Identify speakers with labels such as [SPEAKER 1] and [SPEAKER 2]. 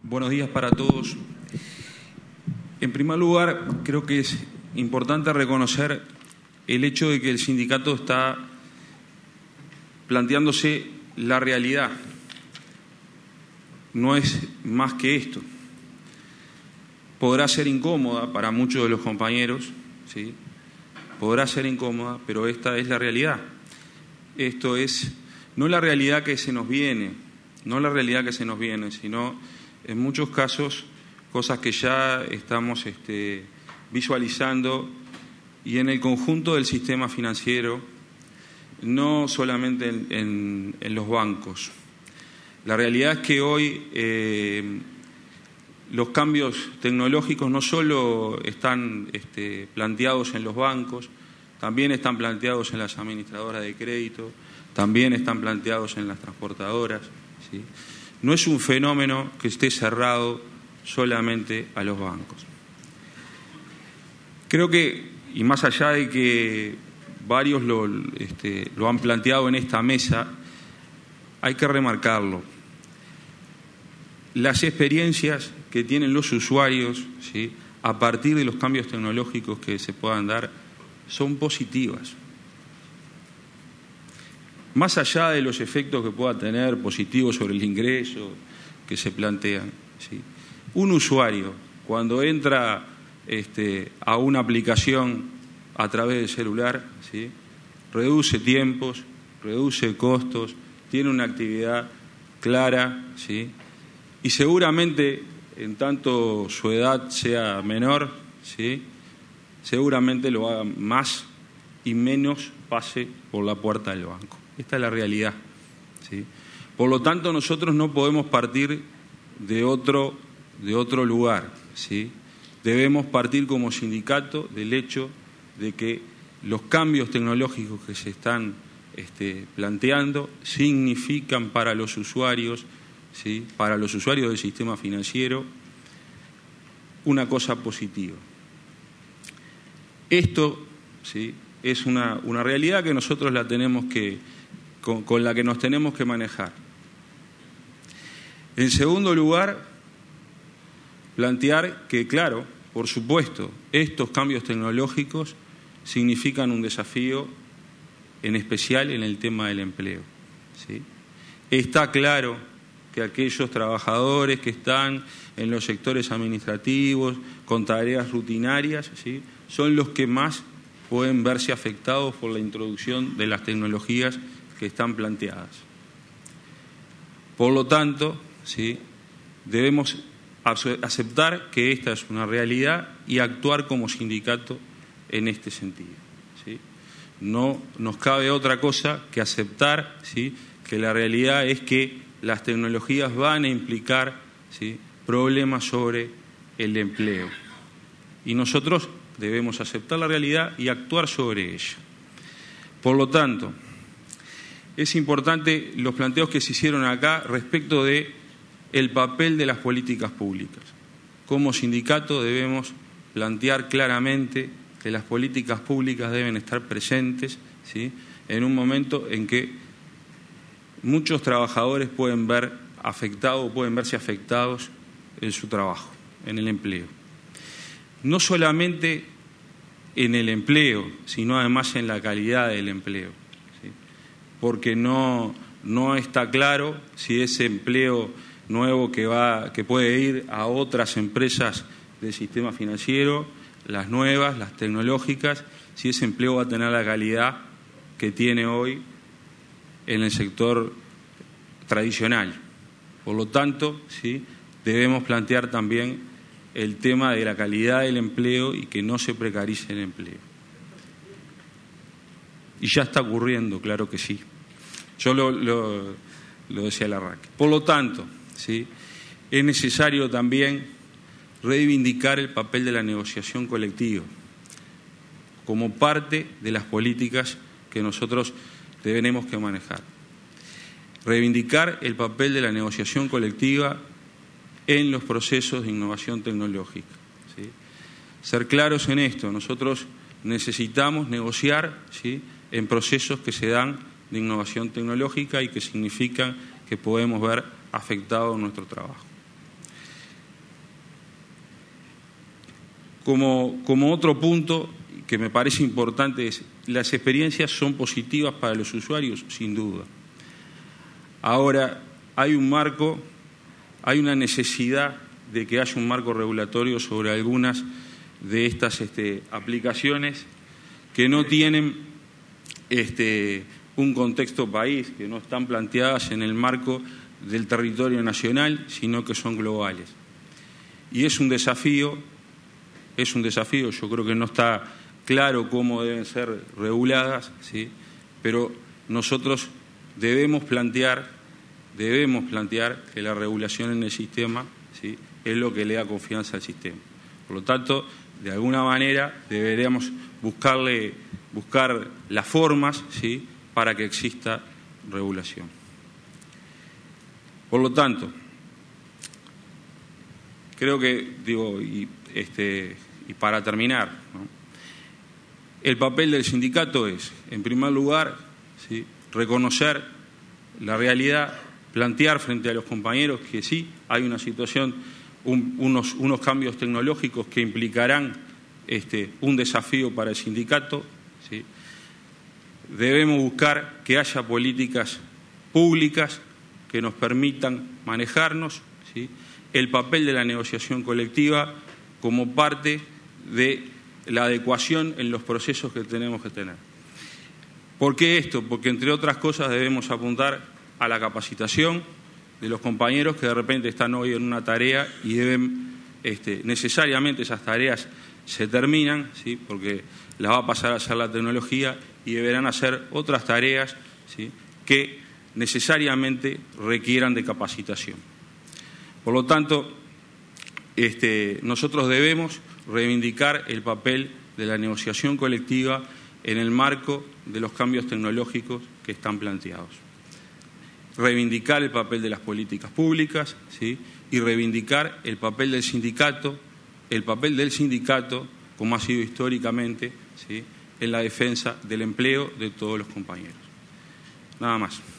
[SPEAKER 1] Buenos días para todos. En primer lugar, creo que es importante reconocer el hecho de que el sindicato está planteándose la realidad. No es más que esto. Podrá ser incómoda para muchos de los compañeros, ¿sí? Podrá ser incómoda, pero esta es la realidad. Esto es no la realidad que se nos viene, sino en muchos casos cosas que ya estamos visualizando y en el conjunto del sistema financiero, no solamente en los bancos. La realidad es que hoy los cambios tecnológicos no solo están planteados en los bancos, también están planteados en las administradoras de crédito, también están planteados en las transportadoras, ¿sí? No es un fenómeno que esté cerrado solamente a los bancos. Creo que, y más allá de que varios lo han planteado en esta mesa, hay que remarcarlo. Las experiencias que tienen los usuarios, ¿sí?, a partir de los cambios tecnológicos que se puedan dar son positivas. Más allá de los efectos que pueda tener positivos sobre el ingreso que se plantean, ¿sí?, un usuario cuando entra a una aplicación a través del celular, ¿sí?, reduce tiempos, reduce costos, tiene una actividad clara, ¿sí?, y seguramente, en tanto su edad sea menor, ¿sí?, seguramente lo haga más y menos pase por la puerta del banco. Esta es la realidad, ¿sí? Por lo tanto, nosotros no podemos partir de otro lugar, ¿sí? Debemos partir como sindicato del hecho de que los cambios tecnológicos que se están planteando significan para los usuarios, ¿sí?, para los usuarios del sistema financiero, una cosa positiva. Esto, ¿sí?, es una realidad que nosotros la tenemos con la que nos tenemos que manejar. En segundo lugar, plantear que, claro, por supuesto, estos cambios tecnológicos significan un desafío, en especial en el tema del empleo, ¿sí? Está claro que aquellos trabajadores que están en los sectores administrativos, con tareas rutinarias, ¿sí?, son los que más pueden verse afectados por la introducción de las tecnologías que están planteadas. Por lo tanto, ¿sí?, debemos aceptar que esta es una realidad y actuar como sindicato en este sentido, ¿sí? No nos cabe otra cosa que aceptar, ¿sí?, que la realidad es que las tecnologías van a implicar, ¿sí?, problemas sobre el empleo. Y nosotros debemos aceptar la realidad y actuar sobre ella. Por lo tanto, es importante los planteos que se hicieron acá respecto de el papel de las políticas públicas. Como sindicato debemos plantear claramente que las políticas públicas deben estar presentes, ¿sí?, en un momento en que muchos trabajadores pueden verse afectados en su trabajo, en el empleo. No solamente en el empleo, sino además en la calidad del empleo, ¿sí?, porque no está claro si ese empleo nuevo que puede ir a otras empresas del sistema financiero, las nuevas, las tecnológicas, si ese empleo va a tener la calidad que tiene hoy en el sector tradicional. Por lo tanto, ¿sí?, debemos plantear también el tema de la calidad del empleo y que no se precarice el empleo. Y ya está ocurriendo, claro que sí. Yo lo decía al arranque. Por lo tanto, ¿sí?, es necesario también reivindicar el papel de la negociación colectiva como parte de las políticas que nosotros tenemos que manejar. Reivindicar el papel de la negociación colectiva en los procesos de innovación tecnológica, ¿sí? Ser claros en esto, nosotros necesitamos negociar, ¿sí?, en procesos que se dan de innovación tecnológica y que significan que podemos ver afectado nuestro trabajo. como otro punto que me parece importante es, las experiencias son positivas para los usuarios, sin duda. Ahora, hay un marco, hay una necesidad de que haya un marco regulatorio sobre algunas de estas aplicaciones que no tienen un contexto país, que no están planteadas en el marco del territorio nacional, sino que son globales. Y es un desafío, yo creo que no está claro cómo deben ser reguladas, ¿sí? Pero nosotros debemos plantear que la regulación en el sistema, ¿sí?, es lo que le da confianza al sistema. Por lo tanto, de alguna manera deberíamos buscar las formas, ¿sí?, para que exista regulación. Por lo tanto, creo que, y para terminar, ¿no?, el papel del sindicato es, en primer lugar, ¿sí?, reconocer la realidad, plantear frente a los compañeros que sí hay una situación, unos cambios tecnológicos que implicarán un desafío para el sindicato, ¿sí? Debemos buscar que haya políticas públicas que nos permitan manejarnos, ¿sí?, el papel de la negociación colectiva como parte de la adecuación en los procesos que tenemos que tener. ¿Por qué esto? Porque, entre otras cosas, debemos apuntar a la capacitación de los compañeros que de repente están hoy en una tarea y deben, necesariamente esas tareas se terminan, ¿sí?, porque las va a pasar a hacer la tecnología y deberán hacer otras tareas, ¿sí?, que necesariamente requieran de capacitación. Por lo tanto, nosotros debemos reivindicar el papel de la negociación colectiva en el marco de los cambios tecnológicos que están planteados. Reivindicar el papel de las políticas públicas, ¿sí?, y reivindicar el papel del sindicato, como ha sido históricamente, ¿sí?, en la defensa del empleo de todos los compañeros. Nada más.